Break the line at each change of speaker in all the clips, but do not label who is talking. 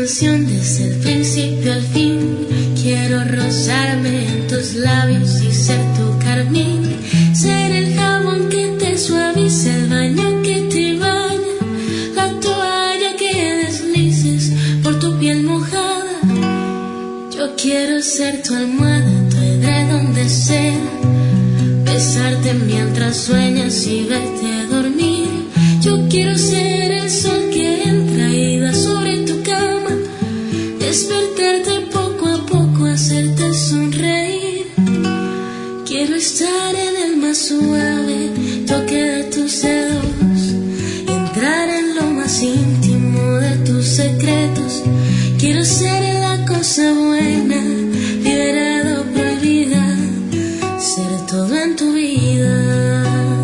canción desde el principio al fin. Quiero rozarme en tus labios y ser tu carmín, ser el jabón que te suavice, el baño que te baña, la toalla que deslices por tu piel mojada. Yo quiero ser tu almohada, tu edredón de seda, besarte mientras sueñas y verte dormir. Yo quiero ser el sol que entra y da sobre tu cama, despertarte poco a poco, hacerte sonreír. Quiero estar en el más suave toque de tus dedos, entrar en lo más íntimo de tus secretos. Quiero ser la cosa buena, liberada o prohibida, ser todo en tu vida.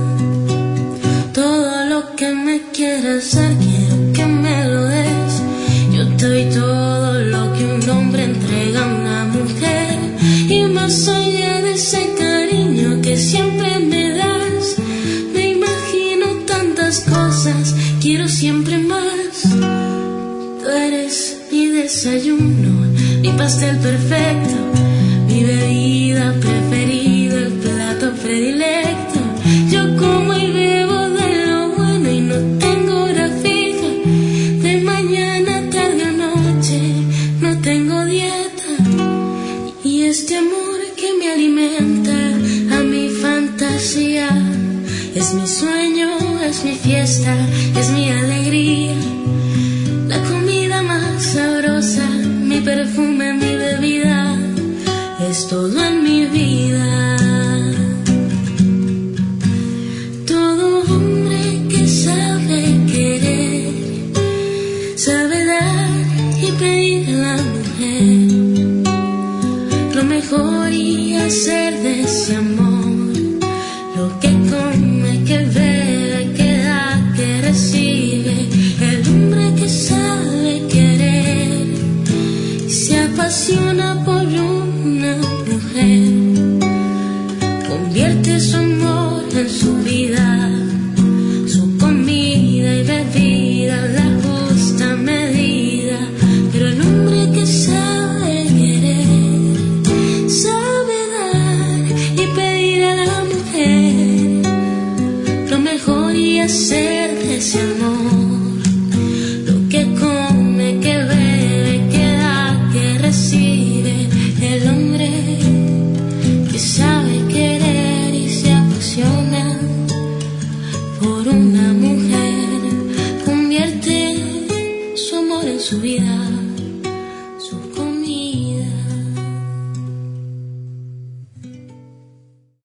Todo lo que me quieras dar, quiero que me lo des. Yo te doy todo lo que un hombre entrega a una mujer, y más allá de ese cariño que siempre me das. Me imagino tantas cosas, quiero siempre más. Tú eres mi desayuno, mi pastel perfecto, mi bebida preferida, el plato predilecto. Yo como y bebo de lo bueno y no tengo hora fija, de mañana, tarde o noche, no tengo dieta. Y este amor que me alimenta a mi fantasía es mi sueño, es mi fiesta, es mi alegría. La comida más sabrosa, mi perfume, mi bebida, es todo en mi vida. Todo hombre que sabe querer, sabe dar y pedir a la mujer lo mejor y hacer de ese amor lo que come, que bebe, que da, que recibe. El hombre que sabe querer y se apasiona por una mujer, convierte su amor en su vida, su comida y bebida, la justa medida. Pero el hombre que sabe querer, sabe dar y pedir a la mujer lo mejor y hacer de ese amor lo que come, que bebe, que da, que recibe. El hombre que sabe querer y se apasiona por una mujer, convierte su amor en su vida.